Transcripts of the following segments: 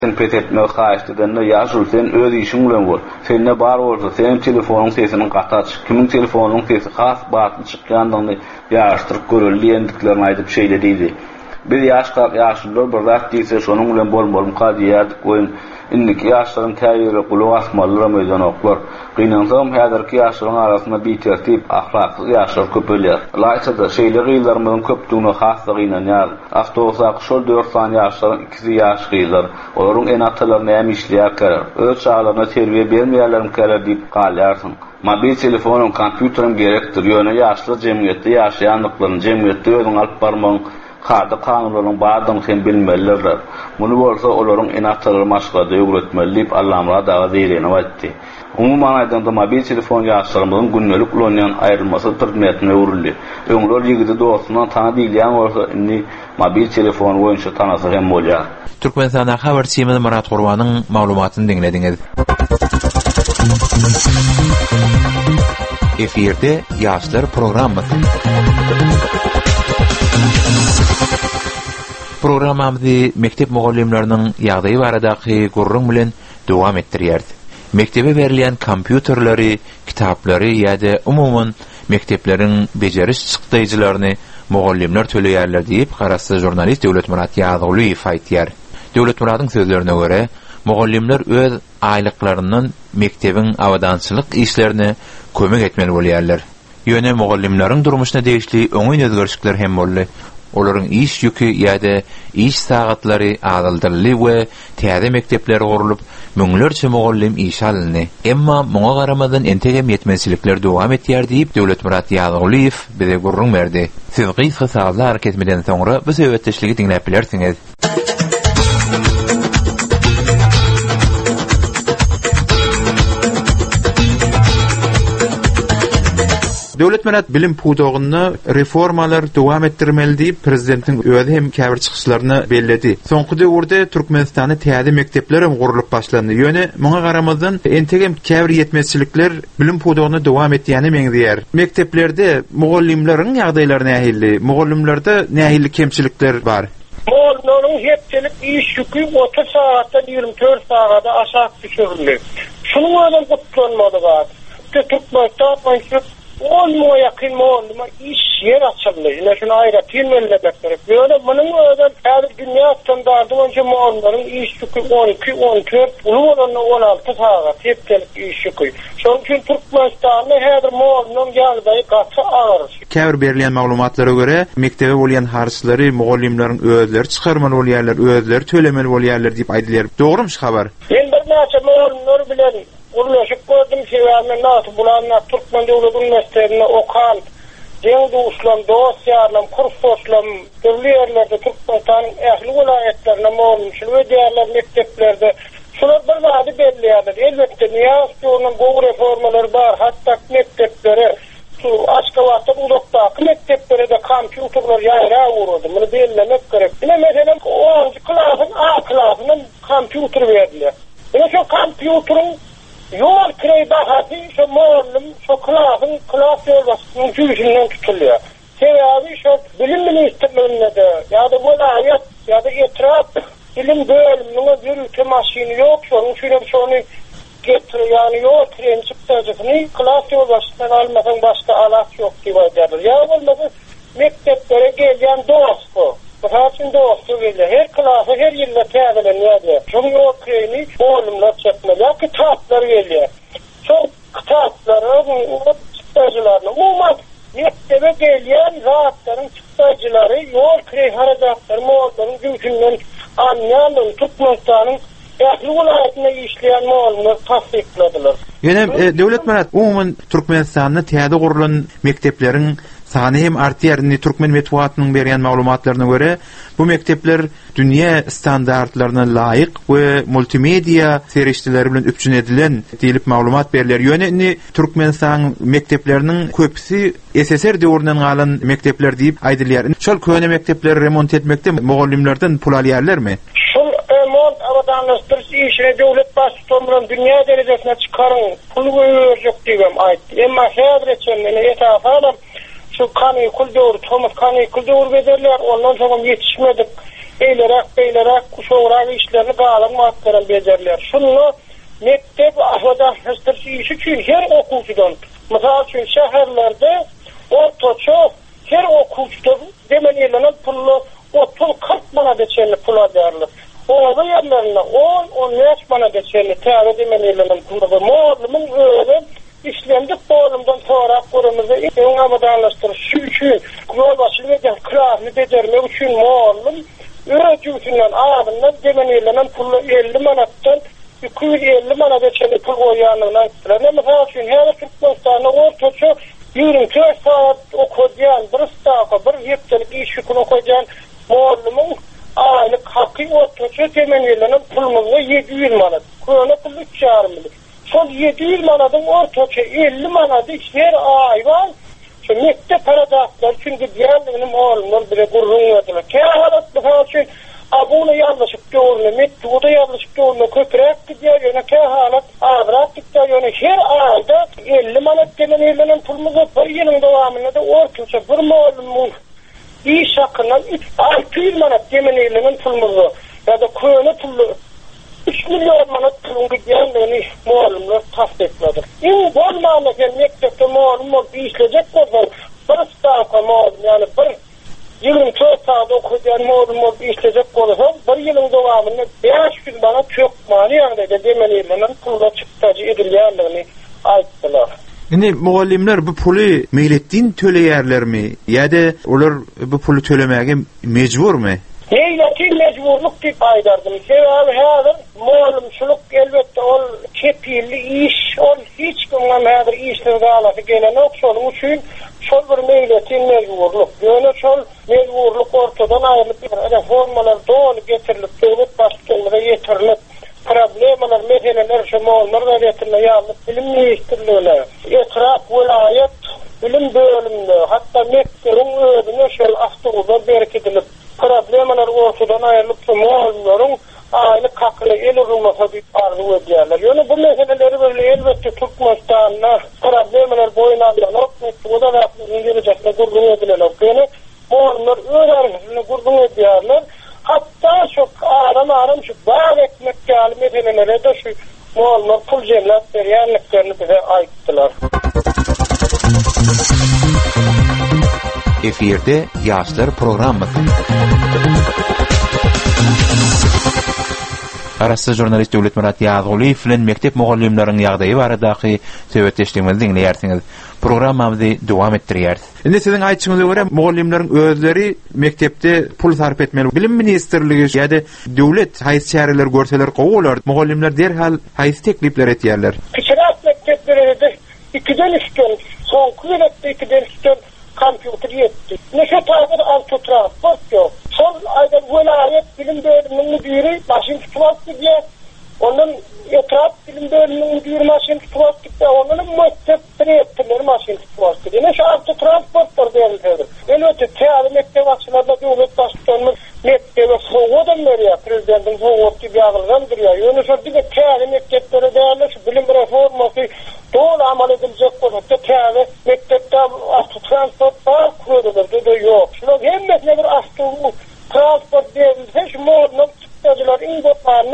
Sen petetme haýyşdyganda ýaşul sen öz işiň bilen bol. Sende bar bolsa senin telefonuň sesini gataç. Kimin telefonuň sesi has batly çykýandygyny ýaşdyryp görelýändiklerini aýdyp şeýle diýdi. Bir ýaşlar bir zat diýse şonuň bilen bolmaly kadiýat goýun. Indiki ýaşlaryň täýiri gulak asmalylar meýdan oklar. Gynansaň häzirki ýaşlaryň arasynda bir tertip, ahlakly ýaşlar köpelýär. Laýsa da şeýle gyýlarmyň köpdügine hasly gynanýar. Awtobusa şol 4 sany ýaşlaryň 2 ýaş gyýlar. Olaryň enatalaryna hem işleýär kerer. Öz çağlaryna terbiýe bermeýärlerim kerer diýip galýarsyň. Mobil telefonum, kompýuterim gerekdir. Ýöne ýaşlar jemgyýetde ýaşaýanlyklaryny jemgyýetde özüň alyp barmagyň Kada kanunlaryň bardygyny hem bilmeliler. Muny bolsa olaryň enatlary maşgada öwretmeli diýip Allah'a daga diýeni aýtdy. Umuman aýdanda mobil telefon ýaşlarymyň günnelik ulanýan aýrylmasy türkmenetine öwrüldi. Öňler ýigidi dostundan tana diýilýän bolsa, indi mobil telefon boýunça tanasy hem bolýar. Türkmenistana habar çymy Murat Gurbanyň maglumatyny dinlediňiz. Eferde ýaşlar programmasy. Programamyzy mektep mugallimleriniň ýagdaýy baradaky gurrun bilen dowam etdirýär. Mektebe berilýän kompýuterleri, kitaplary ýa-da umumyň mektepleriň bejeriş çykdyjylaryny mugallimler töleýärler diýip garasy jurnalist Döwletmurat Ýazygulyýew aýtýar. Döwletmuratyň sözlerine görä, mugallimler öz aýlyklarynyň mektebiň awadançylyk işlerine kömek etmeli bolýarlar. Ýöne mugallimleriň durmuşyna degişli öňüň özgerişikler hem boldy. Olaryň iş ýüki ýa-da iş sagatlary azaldyrly we täze mektepler gurulyp, müňlerçe mugallim iş alyndy. Emma muňa garamadan entegem ýetmezçilikler dowam etýär diýip Döwletmurat Ýazygulyýew bize gurrun berdi. Siz gysga saglar kesmeden soňra bu söhbetdeşligi dinläp bilersiňiz. Döwletmenet bilim pudogyny reformalar dowam etdirmeli diýip prezidentiň öňe hem käbir çykyşlaryny belledi. Soňky döwürde Türkmenistany täze mekdepler hem gurulyp başlandy. Ýöne muňa garamazdan entegem käbir ýetmezçilikler bilim pudogyny dowam etýäni meňzeýär. Mekteplerde mugallimleriň ýagdaýlary nähili, mugallimlerde nähili kemçilikler bar. Mugallimleriň hepçilik iş ýükü 30 saatdan 24 sagata aşağı düşürildi. Şunuň bilen gutlanmaly bar. Türkmenistan olmaya yakın olma iş yer açıldı. Yine şunu ayrı tilmelilemek gerek. Böyle bunun özel her dünya standartı önce muallimlerin iş yükü 12, 14, ulu olanı 16 saat hepkelik iş yükü. Şunun için Türkmenistan'da her muallimlerin ýagdaýy gatça ağır. Käbir berilýän maglumatlara göre mektebe bolýan harçlary mugallimleriň özleri çykarmaly bolýarlar, özleri tölemeli bolýarlar diýip aýdylýar. Dogrymy şu habar? Men bir näçe muallimler bilen ulaşıp gördüm ki ben nasıl bulanlar Türkmen Devlet Üniversitesi'ne okan Cengiz Uslam, Doğusyalarla, Kursoslam, türlü yerlerde Türkmenistan'ın ehli vilayetlerine olmuş ve diğerler mekteplerde şunlar bir vadi belli yani. Elbette Niyazi'nin bu reformaları var. Hatta mekteplere Aşkavat'ta uzaktaki mekteplere de kompüterler yayrağa vuruldu. Bunu belirlemek gerek. Yine mesela 10. klasın A klasının kompüter verdiler. Yine şu kompüterin yol kirey bahati şu muallim şu klas yoldaşının cüzünden tutuluyor. Sebebi şu bilim ministerliğinde de ya da vilayet ya da etraf bilim bölümünün bir ülke maşini yok. Şunun şunu getiriyor yani yol tren çıktığını klas yoldaşından almadan başka alat yok gibi derler. Ya olmadı mekteplere gelen dostu. Bütün dostu geliyor. Her klası her yılda təzəleniyor. Şunun yol treni muallimler çekmeli. Kitaplar geliyor. Çok kitapları, çıktıcılarını. Umuman mektebe gelen rahatların çıktıcıları, yol treni harekatları, muallimlerin gücünden anlayan Türkmenistan'ın ehli vilayetine işleyen muallimler tasdikladılar. Ýöne Döwletmenet umuman Türkmenistanyň täze gurulan mekteplerin sany hem artýar. Türkmen metbuatynyň berýän maglumatlaryna görä, bu mektepler dünýä standartlaryna laýyk we multimedia serişdileri bilen üpçün edilen diýilip maglumat berilýär. Ýöne Türkmenistan mektepleriniň köpüsi SSR döwründen galan mektepler diýip aýdylýar. Şol köne mektepleri remont etmekde mugallimlerden pul alýarlarmy? Şol remont awadanlaşdyryş işine döwlet başçylarynyň dünýä derejesine çykaryn pul berjek diýip aýtdy. Emma häzirçe meni etapam şu kanı kuldur, Thomas kanı kuldur bederler, ondan sonra yetişmedik. beylerak kuşoğrak işlerini bağlamak veren becerler. Şunu mektep ahvada hastırsı işi için her okuyucudan, mesela için şehirlerde ortaça her okuyucudan demen elinden pullu 30-40 mana geçerli pula derler. Orada yerlerine 10-15 mana geçerli teave demen elinden pullu. Muallimin öyle işlendik oğlumdan sonra kurumuzu en amadanlaştırır. Şu için yol başını kırağını becermek için muallim öğütünden ağrından demen elinden pullu 50 manattan 250 mana geçerli pul koyanlarına gittiler. Mesela için her Türkmenistan'da ortaça 24 saat okuyan, bir staka, bir heptelik iş yükünü okuyan muallimin aylık hakkı ortaça temennilerinin pulumuzu 700 manat. Kuyana pul 3,5 milik. Son 700 manatın ortaça 50 manatı her ay var. Şu mektep paragraflar çünkü diğerlerinin muallimler bile gurrun verdiler. Kâhalat mesela için abunu yanlışık doğrunu, mettuğu da yanlışık doğrunu köprek gidiyor yöne kâhalat, ağırak gidiyor yöne her ayda 50 manat gelen elinden pulumuzu bir yılın devamında da ortaça bir muallimin iş hakkından 600 manat gemen elinden pulumuzu ya da kuyunu pulu 3 milyon manat pulun gidiyenlerini muallimler tasdikledir. En bol manat mektepte muallim olup işleyecek olsa bir staka muallim yani bir 24 saat okuyan muallim olup işleyecek olsa bir yılın devamında 500 manat çok mani yanında demen elinden pulla çıktacı edilyenlerini ayttılar. Indi muallimler bu pulu meylettin töleýärler mi? Ýa-da olar bu pulu tölemäge mejbur mu? Meyletin mecburluk dip aydardım. Sebebi hazır muallimçilik elbette ol kepilli iş, ol hiç kimden hazır işleri alası gelen yok. Şolun üçün şol bir meyletin mecburluk. Yani şol mecburluk ortadan ayrılıp reformalar doğru getirilip devlet başkanlığa yetirilip problemalar, meseleler, şemalar da getirilip yalnız bilim ministerliğine, etraf, vilayet, bilim bölümünde, hatta mektebin ödüne şol avtobuza berkidilip problemalar ortadan ayrılıp muallimlerin aylık hakkını el urulmasa bir arzu ediyorlar. Yani bu meseleleri böyle elbette Türkmenistan'la problemalar boyuna alıp bu da İngilizce'de gurgun ediyorlar. Yani muallimler öğrencisini gurgun ediyorlar. Hatta çok aram şu bağ ekmek gali meselelere de şu muallimler pul cemlat veriyenliklerini bize aittiler. Efirde Yaşlar programı. Arasy jurnalist Döwlet Murat Ýazyliýew bilen mektep mugallimleriň ýagdaýy baradaky söhbetleşdigimizi dinleýärsiňiz. Programmamyzy dowam etdirýäris. Indi siziň aýtýyňyza görä mugallimleriň özleri mektepde pul sarf etmeli. Bilim ministrligi ýa-da döwlet haýsýarlar görseler gowalar, mugallimler derhal haýsy teklipler etýärler. Kiçirak mekteplerinde 2'den üstün, soňky ýylda 2'den üstün kompüter yetti. Neşe taýda autotransport yok. Son ayda vilayet bilim bölümünün müdiri maşin tutmazdı diye onun etraf bilim bölümünün müdiri maşin tutmazdı diye onun mektepleri ettiler maşin tutmazdı diye. Neşe autotransportlar değerlidir. Elbette teali mektep açılarda devlet başkanının mektebe soğudan veriyor. Prezidentin soğudu gibi yağılgandır ya. Yani şöyle de teali mektepleri değerli bilim reforması doğru amal edilecek olsa teali mektepte autotransport daha kurulur da yok. Şimdi hem mesele bir transport değerilse şu muğlunun çıktıcılar ingotlarını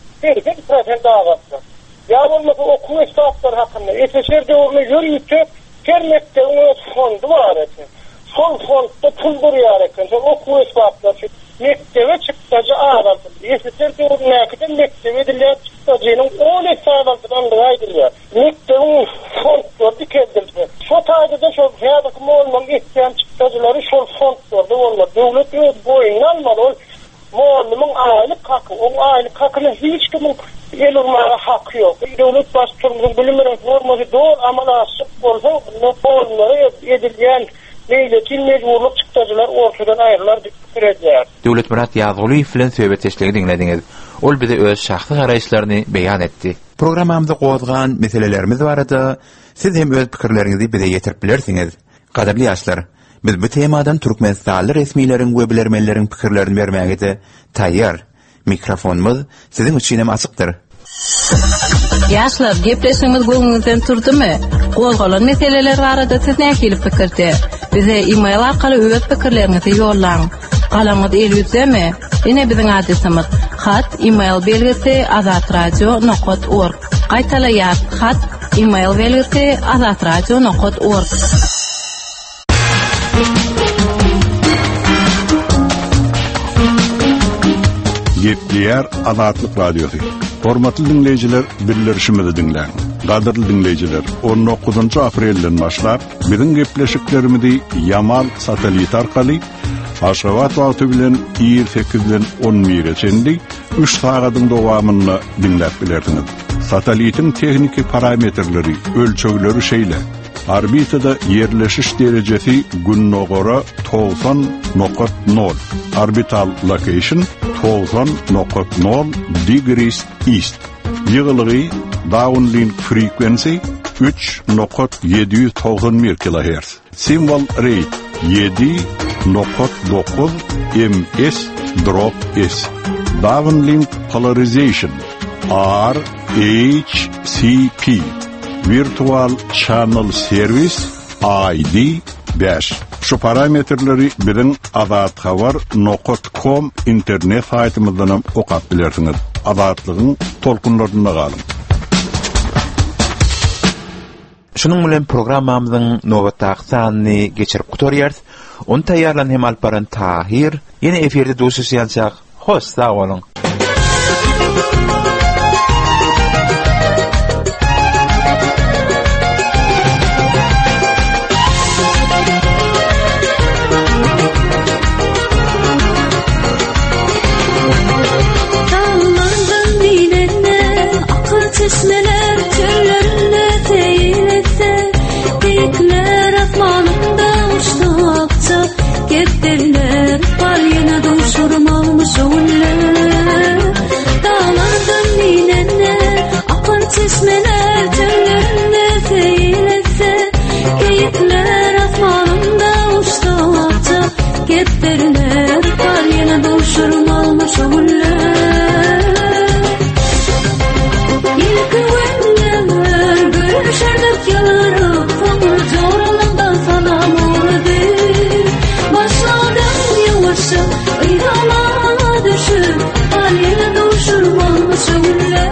1% dağıtlar. Ya olmasa okul esnaflar hakkında SSR devrini yürüyütü gelmekte onun fondu var etin. Son fondda pul duruyor ekin. Son okul esnaflar mektebe çıktıcı ağırlatır. SSR devrini yakıda mektebe edilen çıktıcının 10 hesabından da aydırıyor. Mektebin fondları dikendirdi. Şu taydada şu fiyadaki muğlunun isteyen çıktıcıları şu fondlarda olmadı. Devlet boyunca almalı. Muallimin aylık hakkı, o aylık hakkını hiç kimin el urmaya hakkı yok. Devlet başkanımızın bilim reforması doğru amala asıp olsa muallimlere edilgen meyletin mecburluk çıktıcılar ortadan ayrılar dikkat edecek. Döwlet Murat Ýazyliýew bilen söhbetleşdigini dinlediňiz. Ol bize öz şahsy garaýşlaryny beýan etdi. Programmamyzda gozgan meselelerimiz barada siz hem öz pikirleriňizi bize ýetirip bilersiňiz. Gadaply ýaşlar, biz bu temadan Türkmenistanly resmiýleriň we bilermenleriň pikirlerini bermäge taýýar. Mikrofonumuz siziň üçin hem açykdyr. Yaşlar, gepleşimiz gönlüňizden turdymy? Gozgalan meseleler barada siz näçe pikirde? Bize e-mail arkaly öz pikirlerinizi ýollaň. Galaňyz elbizemi? Ine biziň adresimiz hat email belgisi azatradio.org. Gaýtaýar hat email belgisi azatradio.org. Gepleýär Azatlyk radiosu. Hormatly dinleýijiler, birleşmeli dinleň. Gadyrly dinleýijiler, 19 aprelden başlap biziň gepleşiklerimizi Yamal satelit arkaly Aşgabat wagty bilen 28-den 11-çendi 3 sagatyň dowamyny dinläp bilersiňiz. Satelitin tekniki parametrleri, ölçögleri şeýle. Orbitada yerleşiş derecesi günne göre 90.0. Orbital location 90.0 degrees east. Ýygylygy downlink frequency 3.791 kHz. Symbol rate 7.9 ms drop s. Downlink polarization RHCP. Virtual Channel Service ID 5. Şu parametrleri birin azatxabar.com internet saytymyzdan okap bilersiňiz. Azatlygyň tolkunlarynda galyn. Şunun bilen programmamyzyň nowatdaky sanyny geçirip gutorýar. Onu taýýarlan hem alparan Tahir. Ýene eferde duşuşýançak. Hoş, sag bolun. Çeşmeler çöllerinde seyir etse, geyikler asmanında uçtukça, geplerler balyana doşurmalmış oğullar. Dağlardan minenler, akan çeşmeler çöllerinde seyir etse, geyikler asmanında uçtukça, geplerler balyana doşurmalmış oğullar. Şerdet yalarıp tamır coralandan sana murdi. Başladım yavaşça ıydalana düşüp haline duşurmalmış ömürler.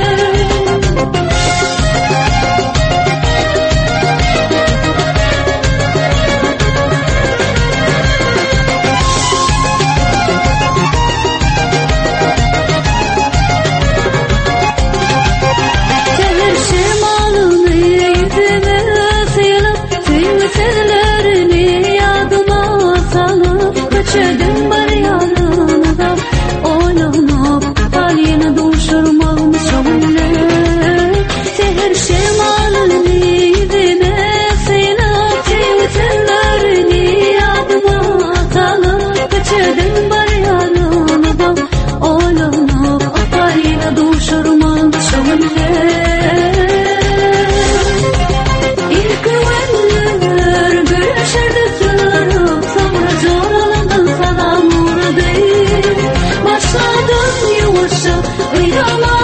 Kaçırdım bar yanına, oynanıp haline duşurmalmış oğullar. Seher şemalını yüzüme sıyla, tevsellerini yadıma salıp. Kaçırdım bar yanına, oynanıp haline duşurmalmış oğullar. İlk güvenler görüşerdik yalarıp sonra coralandan sana murdi. Başladım yavaşça ıydala